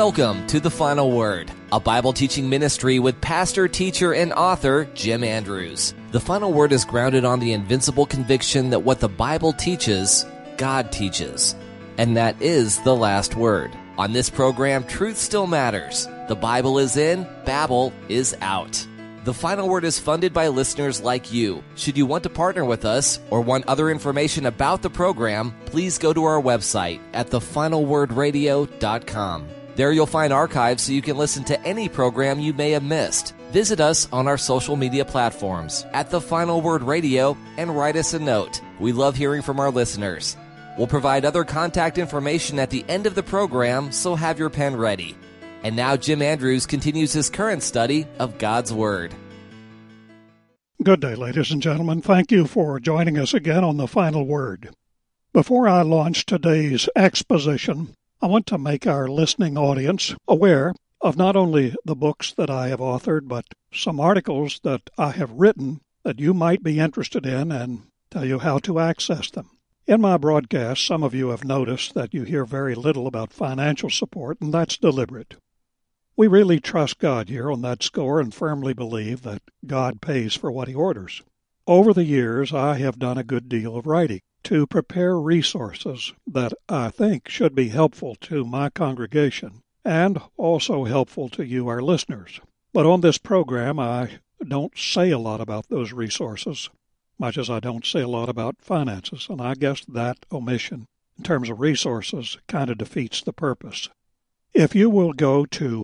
Welcome to The Final Word, a Bible teaching ministry with pastor, teacher, and author Jim Andrews. The Final Word is grounded on the invincible conviction that what the Bible teaches, God teaches. And that is the last word. On this program, truth still matters. The Bible is in, Babel is out. The Final Word is funded by listeners like you. Should you want to partner with us or want other information about the program, please go to our website at thefinalwordradio.com. There you'll find archives so you can listen to any program you may have missed. Visit us on our social media platforms at The Final Word Radio and write us a note. We love hearing from our listeners. We'll provide other contact information at the end of the program, so have your pen ready. And now Jim Andrews continues his current study of God's Word. Good day, ladies and gentlemen. Thank you for joining us again on The Final Word. Before I launch today's exposition, I want to make our listening audience aware of not only the books that I have authored, but some articles that I have written that you might be interested in and tell you how to access them. In my broadcast, some of you have noticed that you hear very little about financial support, and that's deliberate. We really trust God here on that score and firmly believe that God pays for what He orders. Over the years, I have done a good deal of writing to prepare resources that I think should be helpful to my congregation and also helpful to you, our listeners. But on this program, I don't say a lot about those resources, much as I don't say a lot about finances, and I guess that omission in terms of resources kind of defeats the purpose. If you will go to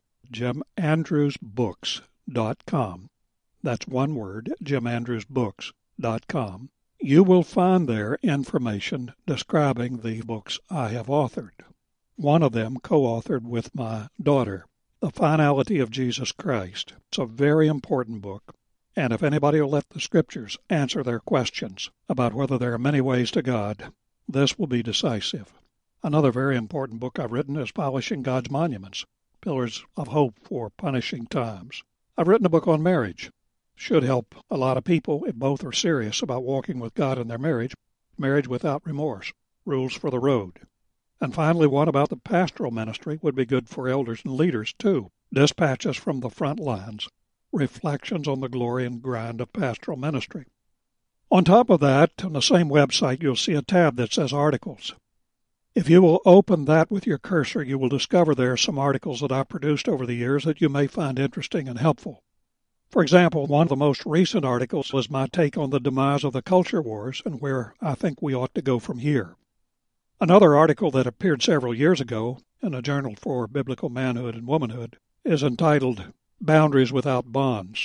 JimAndrewsBooks.com, that's one word, JimAndrewsBooks.com, you will find there information describing the books I have authored. One of them co-authored with my daughter, The Finality of Jesus Christ. It's a very important book, and if anybody will let the Scriptures answer their questions about whether there are many ways to God, this will be decisive. Another very important book I've written is Polishing God's Monuments, Pillars of Hope for Punishing Times. I've written a book on marriage. Should help a lot of people if both are serious about walking with God in their marriage. Marriage Without Remorse, Rules for the Road. And finally, one about the pastoral ministry would be good for elders and leaders, too. Dispatches from the Front Lines, Reflections on the Glory and Grind of Pastoral Ministry. On top of that, on the same website, you'll see a tab that says Articles. If you will open that with your cursor, you will discover there are some articles that I've produced over the years that you may find interesting and helpful. For example, one of the most recent articles was my take on the demise of the culture wars and where I think we ought to go from here. Another article that appeared several years ago in a journal for biblical manhood and womanhood is entitled Boundaries Without Bonds.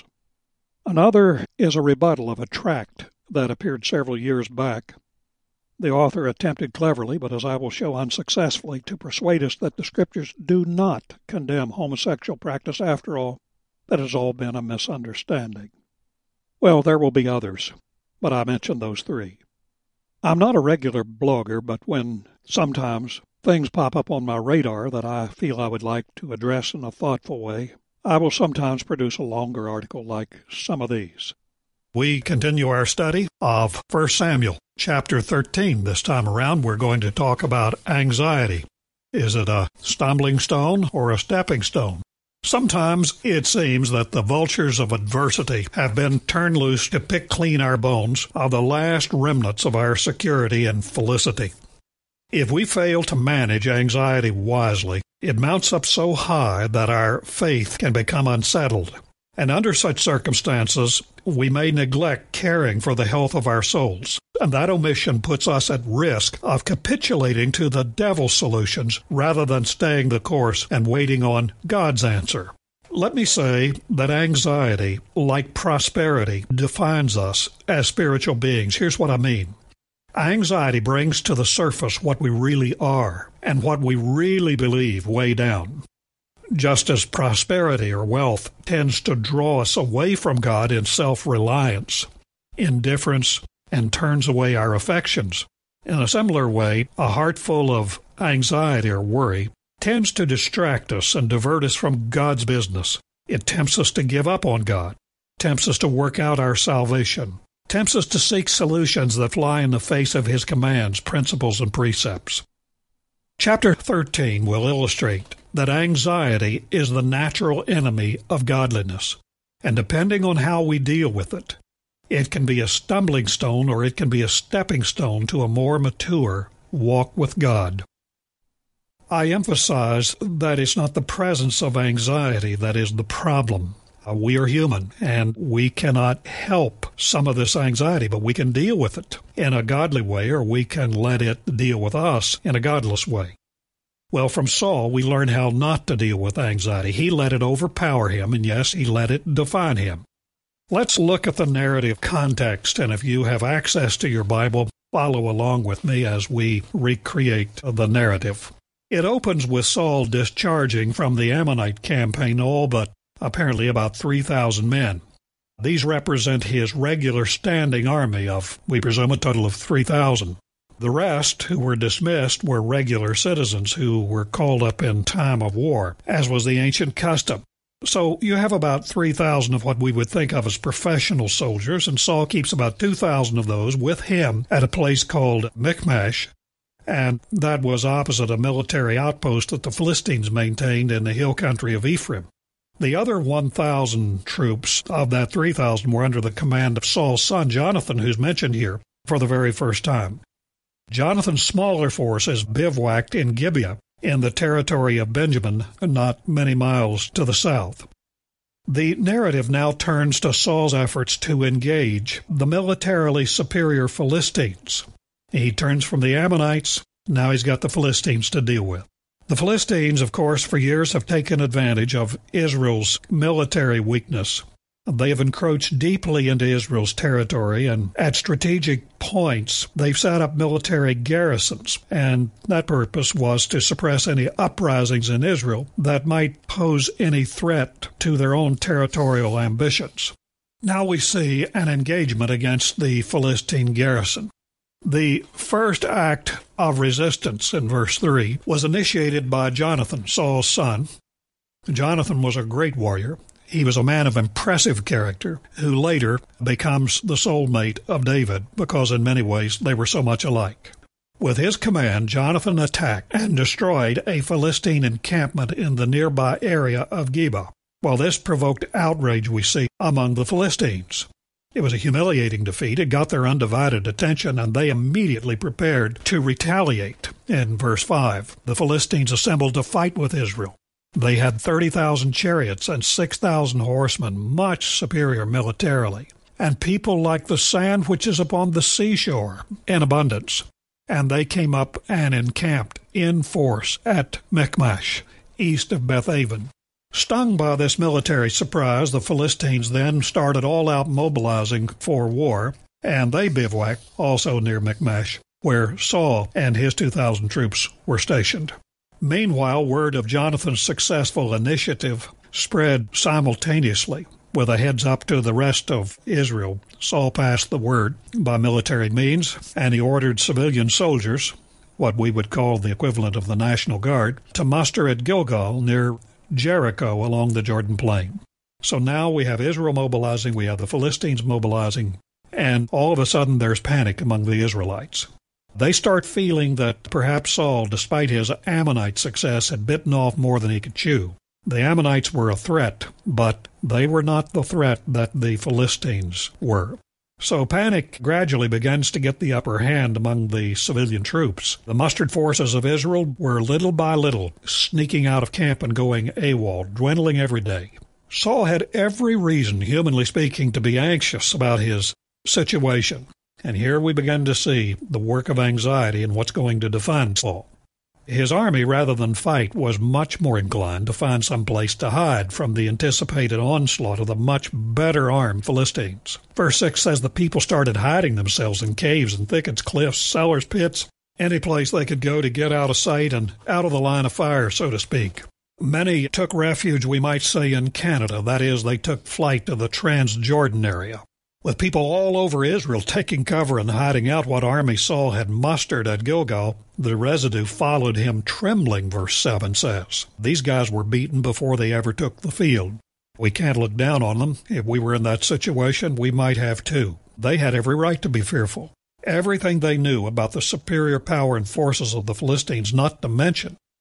Another is a rebuttal of a tract that appeared several years back. The author attempted cleverly, but as I will show unsuccessfully, to persuade us that the Scriptures do not condemn homosexual practice after all. That has all been a misunderstanding. Well, there will be others, but I mentioned those three. I'm not a regular blogger, but when sometimes things pop up on my radar that I feel I would like to address in a thoughtful way, I will sometimes produce a longer article like some of these. We continue our study of 1 Samuel, chapter 13. This time around, we're going to talk about anxiety. Is it a stumbling stone or a stepping stone? Sometimes it seems that the vultures of adversity have been turned loose to pick clean our bones of the last remnants of our security and felicity. If we fail to manage anxiety wisely, it mounts up so high that our faith can become unsettled. And under such circumstances, we may neglect caring for the health of our souls, and that omission puts us at risk of capitulating to the devil's solutions rather than staying the course and waiting on God's answer. Let me say that anxiety, like prosperity, defines us as spiritual beings. Here's what I mean. Anxiety brings to the surface what we really are and what we really believe way down. Just as prosperity or wealth tends to draw us away from God in self-reliance, indifference, and turns away our affections, in a similar way, a heart full of anxiety or worry tends to distract us and divert us from God's business. It tempts us to give up on God, tempts us to work out our salvation, tempts us to seek solutions that fly in the face of His commands, principles, and precepts. Chapter 13 will illustrate that anxiety is the natural enemy of godliness, and depending on how we deal with it, it can be a stumbling stone or it can be a stepping stone to a more mature walk with God. I emphasize that it's not the presence of anxiety that is the problem. We are human, and we cannot help some of this anxiety, but we can deal with it in a godly way, or we can let it deal with us in a godless way. Well, from Saul, we learn how not to deal with anxiety. He let it overpower him, and yes, he let it define him. Let's look at the narrative context, and if you have access to your Bible, follow along with me as we recreate the narrative. It opens with Saul discharging from the Ammonite campaign all but apparently about 3,000 men. These represent his regular standing army of, we presume, a total of 3,000. The rest, who were dismissed, were regular citizens who were called up in time of war, as was the ancient custom. So you have about 3,000 of what we would think of as professional soldiers, and Saul keeps about 2,000 of those with him at a place called Michmash, and that was opposite a military outpost that the Philistines maintained in the hill country of Ephraim. The other 1,000 troops of that 3,000 were under the command of Saul's son Jonathan, who's mentioned here for the very first time. Jonathan's smaller force is bivouacked in Gibeah, in the territory of Benjamin, not many miles to the south. The narrative now turns to Saul's efforts to engage the militarily superior Philistines. He turns from the Ammonites, now he's got the Philistines to deal with. The Philistines, of course, for years have taken advantage of Israel's military weakness. They have encroached deeply into Israel's territory, and at strategic points, they've set up military garrisons, and that purpose was to suppress any uprisings in Israel that might pose any threat to their own territorial ambitions. Now we see an engagement against the Philistine garrison. The first act of resistance in verse 3 was initiated by Jonathan, Saul's son. Jonathan was a great warrior. He was a man of impressive character who later becomes the soulmate of David because in many ways they were so much alike. With his command, Jonathan attacked and destroyed a Philistine encampment in the nearby area of Geba. Well, this provoked outrage, we see, among the Philistines. It was a humiliating defeat. It got their undivided attention, and they immediately prepared to retaliate. In verse 5, the Philistines assembled to fight with Israel. They had 30,000 chariots and 6,000 horsemen, much superior militarily, and people like the sand which is upon the seashore in abundance. And they came up and encamped in force at Michmash, east of Bethaven. Stung by this military surprise, the Philistines then started all-out mobilizing for war, and they bivouacked also near Michmash, where Saul and his 2,000 troops were stationed. Meanwhile, word of Jonathan's successful initiative spread simultaneously. With a heads-up to the rest of Israel, Saul passed the word by military means, and he ordered civilian soldiers, what we would call the equivalent of the National Guard, to muster at Gilgal near Jericho along the Jordan Plain. So now we have Israel mobilizing, we have the Philistines mobilizing, and all of a sudden there's panic among the Israelites. They start feeling that perhaps Saul, despite his Ammonite success, had bitten off more than he could chew. The Ammonites were a threat, but they were not the threat that the Philistines were. So panic gradually begins to get the upper hand among the civilian troops. The mustered forces of Israel were little by little sneaking out of camp and going AWOL, dwindling every day. Saul had every reason, humanly speaking, to be anxious about his situation. And here we begin to see the work of anxiety and what's going to define Saul. His army, rather than fight, was much more inclined to find some place to hide from the anticipated onslaught of the much better armed Philistines. Verse 6 says the people started hiding themselves in caves and thickets, cliffs, cellars, pits, any place they could go to get out of sight and out of the line of fire, so to speak. Many took refuge, we might say, in Canada. That is, they took flight to the Transjordan area. With people all over Israel taking cover and hiding out what army Saul had mustered at Gilgal, the residue followed him trembling, verse 7 says. These guys were beaten before they ever took the field. We can't look down on them. If we were in that situation, we might have too. They had every right to be fearful. Everything they knew about the superior power and forces of the Philistines, not to mention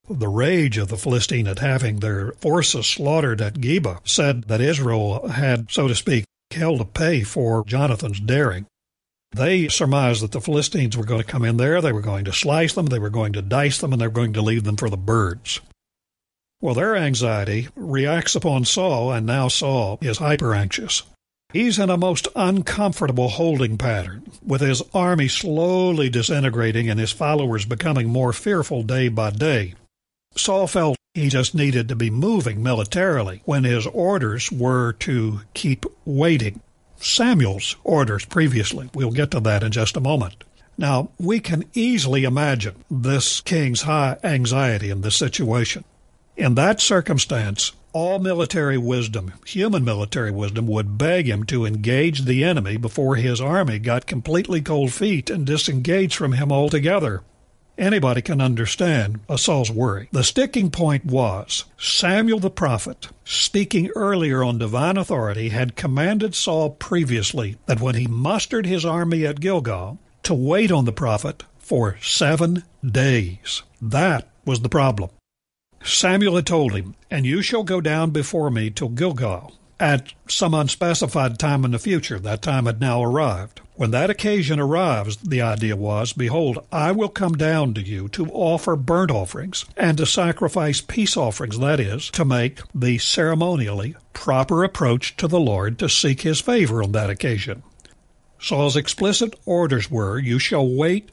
The rage of the Philistine at having their forces slaughtered at Geba said that Israel had, so to speak, hell to pay for Jonathan's daring. They surmised that the Philistines were going to come in there, they were going to slice them, they were going to dice them, and they were going to leave them for the birds. Well, their anxiety reacts upon Saul, and now Saul is hyper-anxious. He's in a most uncomfortable holding pattern, with his army slowly disintegrating and his followers becoming more fearful day by day. Saul felt he just needed to be moving militarily when his orders were to keep waiting. Samuel's orders previously. We'll get to that in just a moment. Now, we can easily imagine this king's high anxiety in this situation. In that circumstance, all military wisdom, human military wisdom, would beg him to engage the enemy before his army got completely cold feet and disengaged from him altogether. Anybody can understand Saul's worry. The sticking point was Samuel the prophet, speaking earlier on divine authority, had commanded Saul previously that when he mustered his army at Gilgal, to wait on the prophet for 7 days. That was the problem. Samuel had told him, "And you shall go down before me to Gilgal at some unspecified time in the future." That time had now arrived. When that occasion arrives, the idea was, "Behold, I will come down to you to offer burnt offerings and to sacrifice peace offerings," that is, to make the ceremonially proper approach to the Lord to seek his favor on that occasion. Saul's explicit orders were, "You shall wait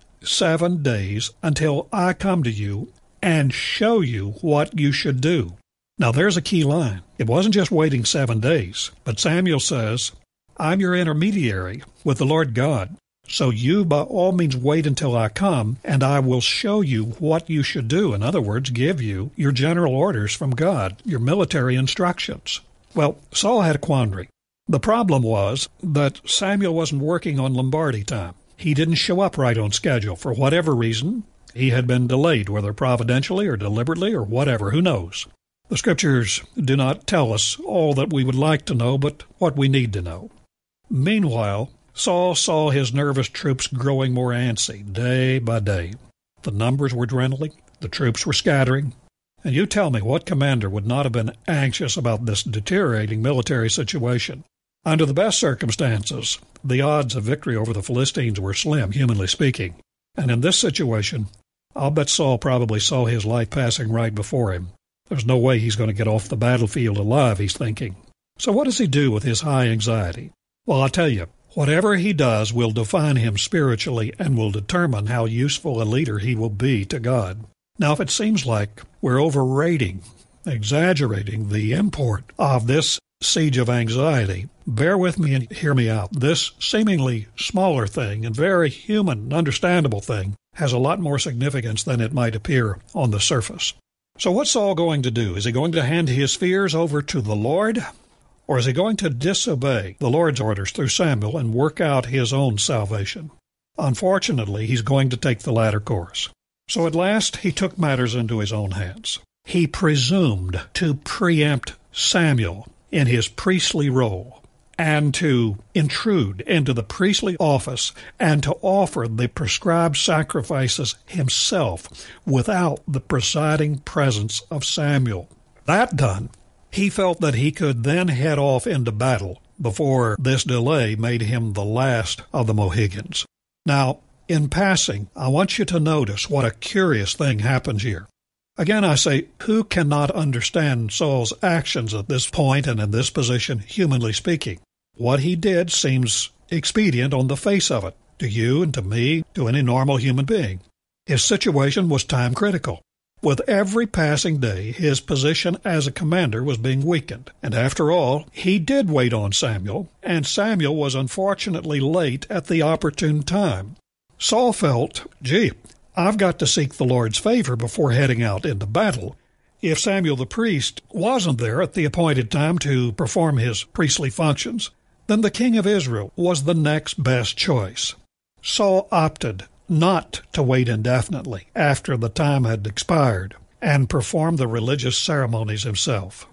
7 days until I come to you and show you what you should do." Now, there's a key line. It wasn't just waiting 7 days, but Samuel says, "I'm your intermediary with the Lord God, so you by all means wait until I come, and I will show you what you should do." In other words, give you your general orders from God, your military instructions. Well, Saul had a quandary. The problem was that Samuel wasn't working on Lombardy time. He didn't show up right on schedule. For whatever reason, he had been delayed, whether providentially or deliberately or whatever, who knows. The Scriptures do not tell us all that we would like to know, but what we need to know. Meanwhile, Saul saw his nervous troops growing more antsy day by day. The numbers were dwindling, the troops were scattering, and you tell me what commander would not have been anxious about this deteriorating military situation? Under the best circumstances, the odds of victory over the Philistines were slim, humanly speaking. And in this situation, I'll bet Saul probably saw his life passing right before him. There's no way he's going to get off the battlefield alive, he's thinking. So what does he do with his high anxiety? Well, I'll tell you, whatever he does will define him spiritually and will determine how useful a leader he will be to God. Now, if it seems like we're overrating, exaggerating the import of this siege of anxiety, bear with me and hear me out. This seemingly smaller thing and very human, understandable thing has a lot more significance than it might appear on the surface. So what's Saul going to do? Is he going to hand his fears over to the Lord? Or is he going to disobey the Lord's orders through Samuel and work out his own salvation? Unfortunately, he's going to take the latter course. So at last, he took matters into his own hands. He presumed to preempt Samuel in his priestly role and to intrude into the priestly office and to offer the prescribed sacrifices himself without the presiding presence of Samuel. That done, he felt that he could then head off into battle before this delay made him the last of the Mohicans. Now, in passing, I want you to notice what a curious thing happens here. Again, I say, who cannot understand Saul's actions at this point and in this position, humanly speaking? What he did seems expedient on the face of it, to you and to me, to any normal human being. His situation was time critical. With every passing day, his position as a commander was being weakened. And after all, he did wait on Samuel, and Samuel was unfortunately late at the opportune time. Saul felt, I've got to seek the Lord's favor before heading out into battle. If Samuel the priest wasn't there at the appointed time to perform his priestly functions, then the king of Israel was the next best choice. Saul opted not to wait indefinitely after the time had expired and perform the religious ceremonies himself.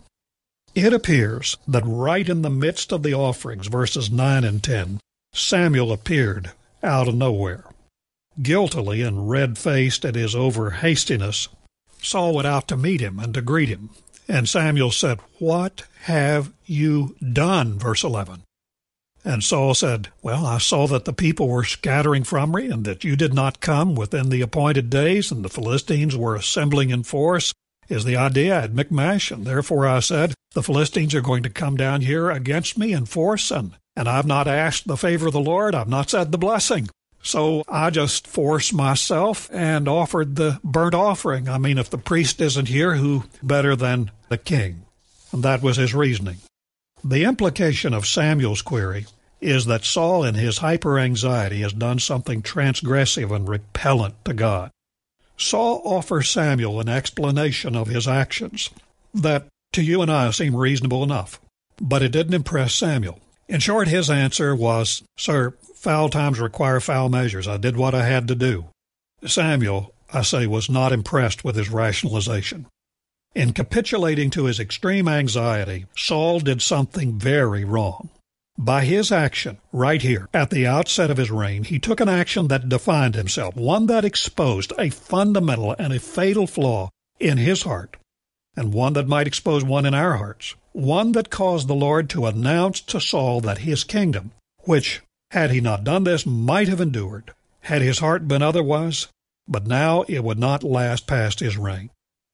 It appears that right in the midst of the offerings, verses 9 and 10, Samuel appeared out of nowhere. Guiltily and red-faced at his over-hastiness, Saul went out to meet him and to greet him. And Samuel said, "What have you done?" Verse 11. And Saul said, "Well, I saw that the people were scattering from me, and that you did not come within the appointed days, and the Philistines were assembling in force, is the idea at Michmash, and therefore I said, the Philistines are going to come down here against me in force, and I've not asked the favor of the Lord, I've not said the blessing. So I just forced myself and offered the burnt offering. I mean, if the priest isn't here, who better than the king?" And that was his reasoning. The implication of Samuel's query is that Saul, in his hyper-anxiety, has done something transgressive and repellent to God. Saul offers Samuel an explanation of his actions that to you and I seem reasonable enough, but it didn't impress Samuel. In short, his answer was, "Sir, foul times require foul measures. I did what I had to do." Samuel, I say, was not impressed with his rationalization. In capitulating to his extreme anxiety, Saul did something very wrong. By his action, right here, at the outset of his reign, he took an action that defined himself, one that exposed a fundamental and a fatal flaw in his heart, and one that might expose one in our hearts, one that caused the Lord to announce to Saul that his kingdom, which, had he not done this, might have endured, had his heart been otherwise, but now it would not last past his reign.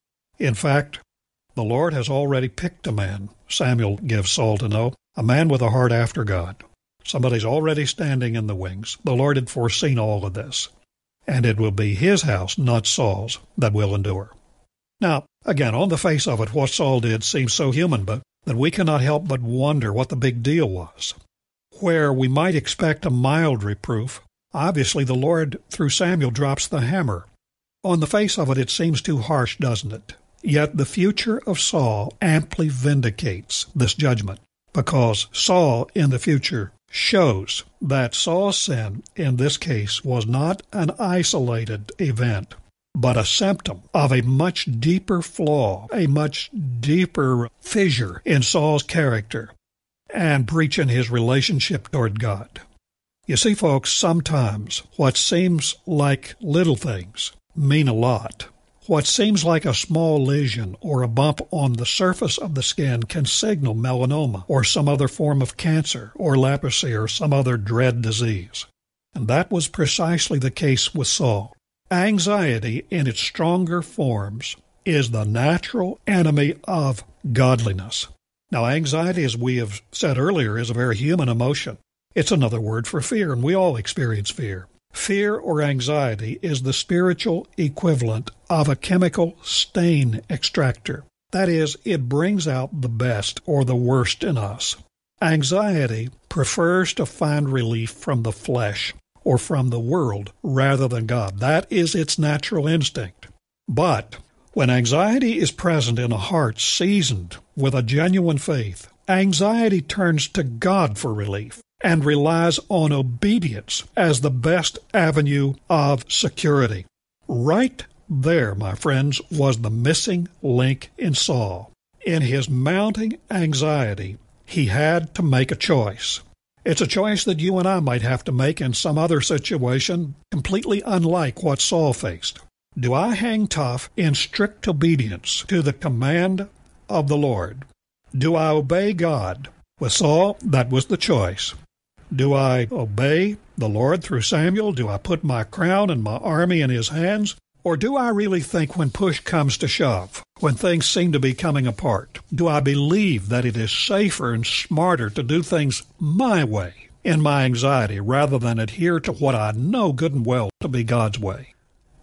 In fact, the Lord has already picked a man, Samuel gives Saul to know, a man with a heart after God. Somebody's already standing in the wings. The Lord had foreseen all of this. And it will be his house, not Saul's, that will endure. Now, again, on the face of it, what Saul did seems so human, but that we cannot help but wonder what the big deal was. Where we might expect a mild reproof, obviously the Lord, through Samuel, drops the hammer. On the face of it, it seems too harsh, doesn't it? Yet the future of Saul amply vindicates this judgment, because Saul in the future shows that Saul's sin in this case was not an isolated event, but a symptom of a much deeper flaw, a much deeper fissure in Saul's character and breach in his relationship toward God. You see, folks, sometimes what seems like little things mean a lot. What seems like a small lesion or a bump on the surface of the skin can signal melanoma or some other form of cancer or leprosy or some other dread disease. And that was precisely the case with Saul. Anxiety in its stronger forms is the natural enemy of godliness. Now, anxiety, as we have said earlier, is a very human emotion. It's another word for fear, and we all experience fear. Fear or anxiety is the spiritual equivalent of a chemical stain extractor. That is, it brings out the best or the worst in us. Anxiety prefers to find relief from the flesh or from the world rather than God. That is its natural instinct. But when anxiety is present in a heart seasoned with a genuine faith, anxiety turns to God for relief and relies on obedience as the best avenue of security. Right there, my friends, was the missing link in Saul. In his mounting anxiety, he had to make a choice. It's a choice that you and I might have to make in some other situation completely unlike what Saul faced. Do I hang tough in strict obedience to the command of the Lord? Do I obey God? With Saul, that was the choice. Do I obey the Lord through Samuel? Do I put my crown and my army in his hands? Or do I really think when push comes to shove, when things seem to be coming apart, do I believe that it is safer and smarter to do things my way in my anxiety rather than adhere to what I know good and well to be God's way?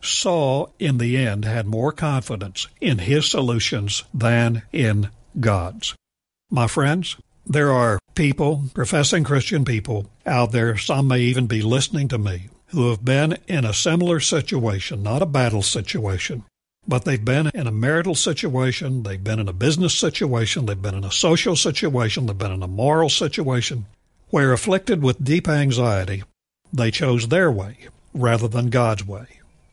Saul, in the end, had more confidence in his solutions than in God's. My friends, there are people, professing Christian people, out there, some may even be listening to me, who have been in a similar situation, not a battle situation, but they've been in a marital situation, they've been in a business situation, they've been in a social situation, they've been in a moral situation, where afflicted with deep anxiety, they chose their way rather than God's way.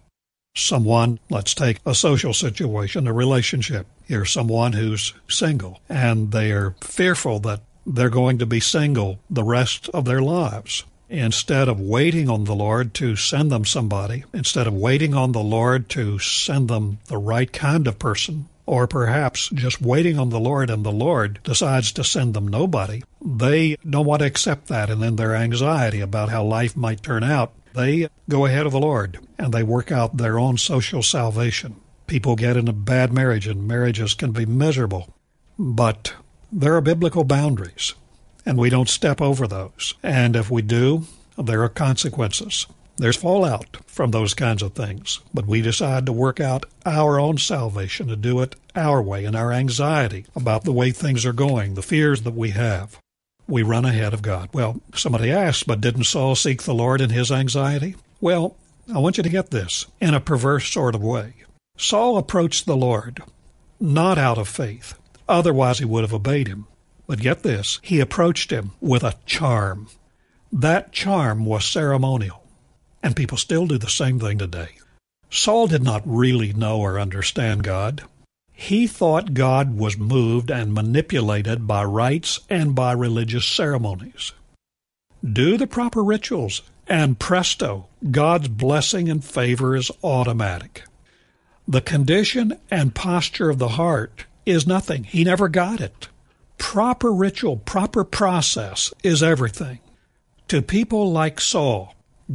Someone, let's take a social situation, a relationship. Here's someone who's single, and they are fearful that they're going to be single the rest of their lives. Instead of waiting on the Lord to send them somebody, instead of waiting on the Lord to send them the right kind of person, or perhaps just waiting on the Lord and the Lord decides to send them nobody, they don't want to accept that, and then their anxiety about how life might turn out, they go ahead of the Lord and they work out their own social salvation. People get in a bad marriage, and marriages can be miserable. But there are biblical boundaries, and we don't step over those. And if we do, there are consequences. There's fallout from those kinds of things. But we decide to work out our own salvation, to do it our way, and our anxiety about the way things are going, the fears that we have. We run ahead of God. Well, somebody asks, but didn't Saul seek the Lord in his anxiety? Well, I want you to get this in a perverse sort of way. Saul approached the Lord not out of faith. Otherwise, he would have obeyed him. But get this, he approached him with a charm. That charm was ceremonial. And people still do the same thing today. Saul did not really know or understand God. He thought God was moved and manipulated by rites and by religious ceremonies. Do the proper rituals, and presto, God's blessing and favor is automatic. The condition and posture of the heart is nothing. He never got it. Proper ritual, proper process is everything. To people like Saul,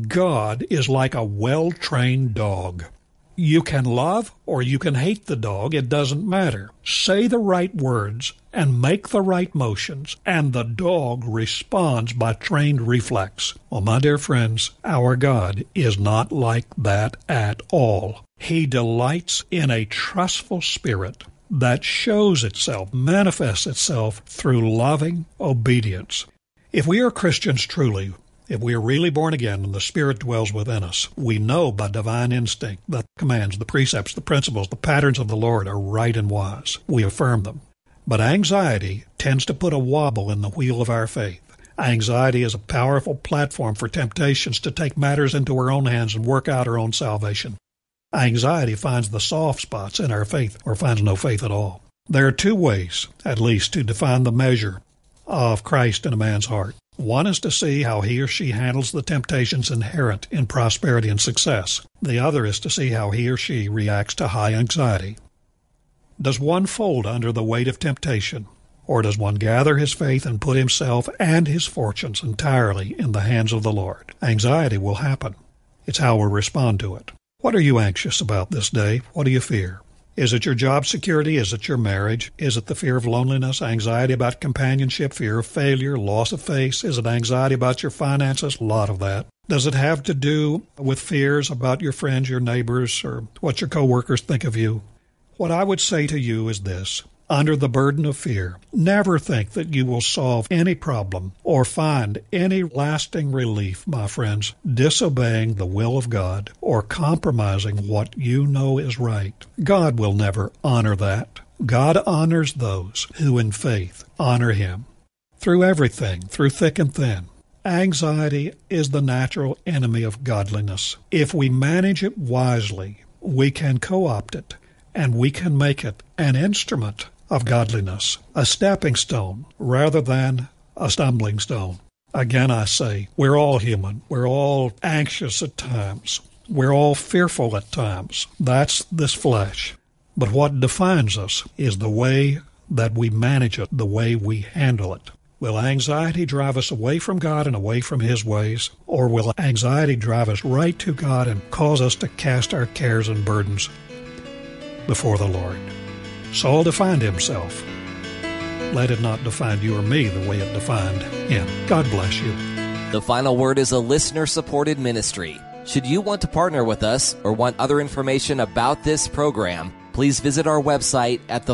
God is like a well-trained dog. You can love or you can hate the dog. It doesn't matter. Say the right words and make the right motions, and the dog responds by trained reflex. Well, my dear friends, our God is not like that at all. He delights in a trustful spirit that shows itself, manifests itself through loving obedience. If we are Christians truly, if we are really born again and the Spirit dwells within us, we know by divine instinct that the commands, the precepts, the principles, the patterns of the Lord are right and wise. We affirm them. But anxiety tends to put a wobble in the wheel of our faith. Anxiety is a powerful platform for temptations to take matters into our own hands and work out our own salvation. Anxiety finds the soft spots in our faith or finds no faith at all. There are two ways, at least, to define the measure of Christ in a man's heart. One is to see how he or she handles the temptations inherent in prosperity and success. The other is to see how he or she reacts to high anxiety. Does one fold under the weight of temptation, or does one gather his faith and put himself and his fortunes entirely in the hands of the Lord? Anxiety will happen. It's how we respond to it. What are you anxious about this day? What do you fear? Is it your job security? Is it your marriage? Is it the fear of loneliness, anxiety about companionship, fear of failure, loss of faith? Is it anxiety about your finances? A lot of that. Does it have to do with fears about your friends, your neighbors, or what your coworkers think of you? What I would say to you is this. Under the burden of fear, never think that you will solve any problem or find any lasting relief, my friends, disobeying the will of God or compromising what you know is right. God will never honor that. God honors those who in faith honor Him. Through everything, through thick and thin, anxiety is the natural enemy of godliness. If we manage it wisely, we can co-opt it, and we can make it an instrument of godliness, a stepping stone rather than a stumbling stone. Again, I say, we're all human. We're all anxious at times. We're all fearful at times. That's this flesh. But what defines us is the way that we manage it, the way we handle it. Will anxiety drive us away from God and away from His ways, or will anxiety drive us right to God and cause us to cast our cares and burdens before the Lord? Saul defined himself. Let it not define you or me the way it defined him. God bless you. The Final Word is a listener-supported ministry. Should you want to partner with us or want other information about this program, please visit our website at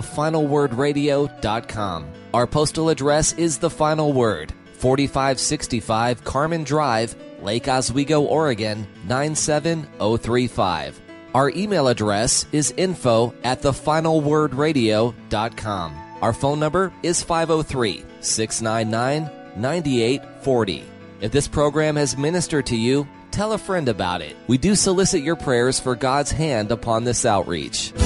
thefinalwordradio.com. Our postal address is The Final Word, 4565 Carmen Drive, Lake Oswego, Oregon, 97035. Our email address is info@thefinalwordradio.com. Our phone number is 503-699-9840. If this program has ministered to you, tell a friend about it. We do solicit your prayers for God's hand upon this outreach.